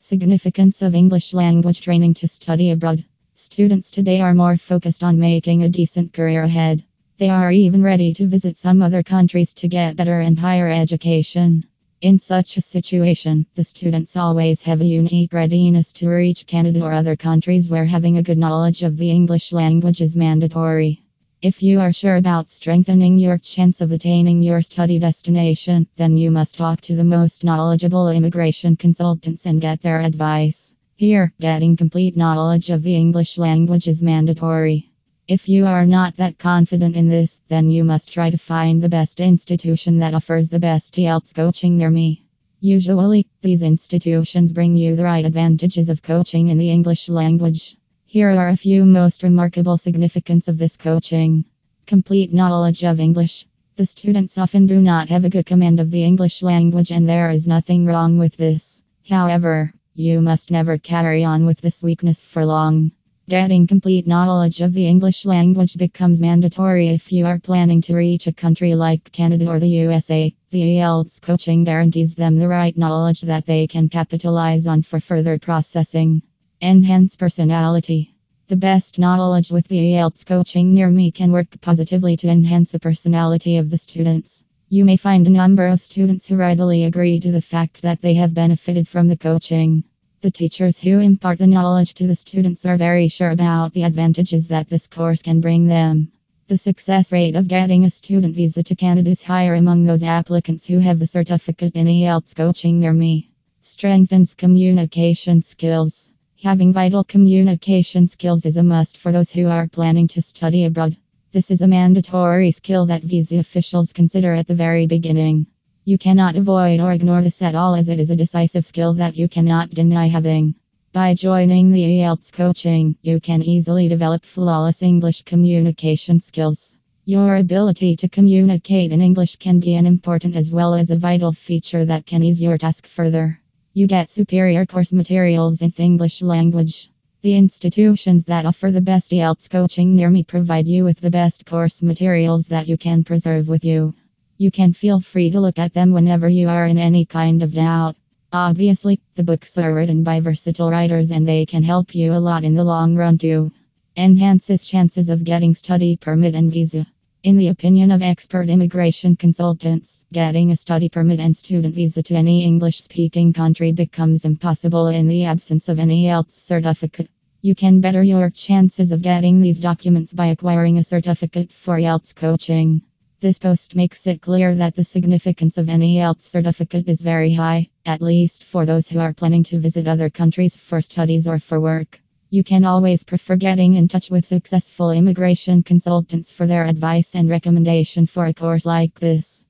Significance of English language training to study abroad. Students today are more focused on making a decent career ahead. They are even ready to visit some other countries to get better and higher education. In such a situation, the students always have a unique readiness to reach Canada or other countries where having a good knowledge of the English language is mandatory. If you are sure about strengthening your chance of attaining your study destination, then you must talk to the most knowledgeable immigration consultants and get their advice. Here, getting complete knowledge of the English language is mandatory. If you are not that confident in this, then you must try to find the best institution that offers the best IELTS coaching near me. Usually, these institutions bring you the right advantages of coaching in the English language. Here are a few most remarkable significance of this coaching. Complete knowledge of English. The students often do not have a good command of the English language, and there is nothing wrong with this. However, you must never carry on with this weakness for long. Getting complete knowledge of the English language becomes mandatory if you are planning to reach a country like Canada or the USA. The IELTS coaching guarantees them the right knowledge that they can capitalize on for further processing. Enhance personality. The best knowledge with the IELTS coaching near me can work positively to enhance the personality of the students. You may find a number of students who readily agree to the fact that they have benefited from the coaching. The teachers who impart the knowledge to the students are very sure about the advantages that this course can bring them. The success rate of getting a student visa to Canada is higher among those applicants who have the certificate in IELTS coaching near me. Strengthens communication skills. Having vital communication skills is a must for those who are planning to study abroad. This is a mandatory skill that visa officials consider at the very beginning. You cannot avoid or ignore this at all, as it is a decisive skill that you cannot deny having. By joining the IELTS coaching, you can easily develop flawless English communication skills. Your ability to communicate in English can be an important as well as a vital feature that can ease your task further. You get superior course materials in the English language. The institutions that offer the best IELTS coaching near me provide you with the best course materials that you can preserve with you. You can feel free to look at them whenever you are in any kind of doubt. Obviously, the books are written by versatile writers and they can help you a lot in the long run too. Enhances chances of getting study permit and visa. In the opinion of expert immigration consultants, getting a study permit and student visa to any English-speaking country becomes impossible in the absence of an IELTS certificate. You can better your chances of getting these documents by acquiring a certificate for IELTS coaching. This post makes it clear that the significance of an IELTS certificate is very high, at least for those who are planning to visit other countries for studies or for work. You can always prefer getting in touch with successful immigration consultants for their advice and recommendation for a course like this.